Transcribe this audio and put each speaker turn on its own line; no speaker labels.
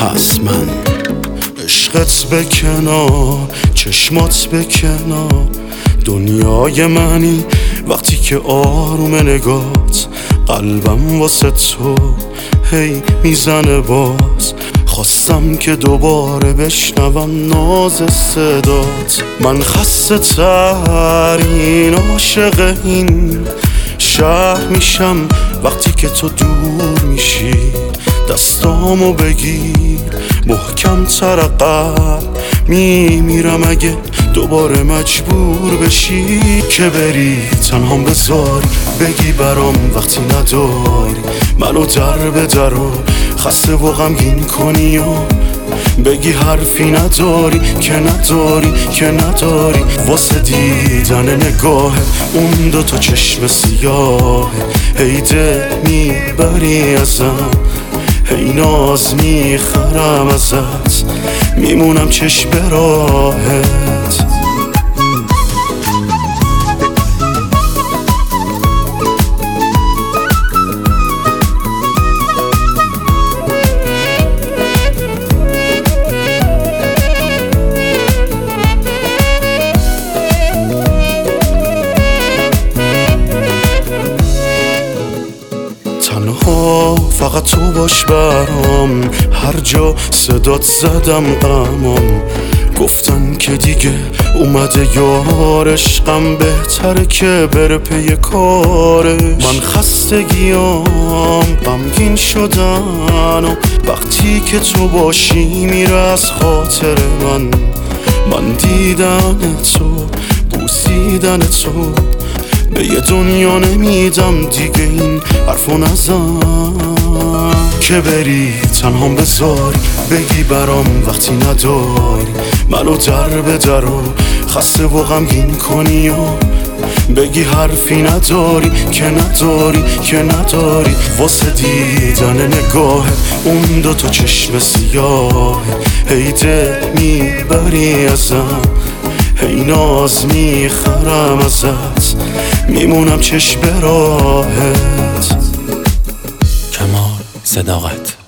هست. من عشقت به کنار، چشمات به کنار، دنیای منی وقتی که آروم نگات، قلبم واسه تو هی میزنه باز. خواستم که دوباره بشنوم ناز صدات. من خسته ترین عاشق این شهر میشم وقتی که تو دور میشی. دستامو بگیر محکم تر عقب میمیرم اگه دوباره مجبور بشی که بری تنهام بذاری، بگی برام وقتی نداری، منو در به در و خسته و غمگین کنی و بگی حرفی نداری که نداری که نداری. واسه دیدن نگاه اون دوتا چشم سیاه هی دل میبری ازم، هی ناز میخرم ازت، میمونم چشم به راهت. تنها فقط تو باش برام، هر جا صدات زدم غمام. گفتن که دیگه اومده یار، عشقم بهتره که بره پی کارش. من خستگیام غمگین شدن و وقتی که تو باشی میره از خاطر من دیدن تو، بوسیدن تو، به یه دنیا نمیدم دیگه این حرفو نزن که بری تنهام بذاری، بگی برام وقتی نداری، منو در به در و خسته و غمگین کنی و بگی حرفی نداری که نداری که نداری. واسه دیدن نگاه اون دوتا چشم سیاه هی دل میبری ازم، هی ناز میخرم ازت، میمونم چشم به راهت.
کمال صداقت.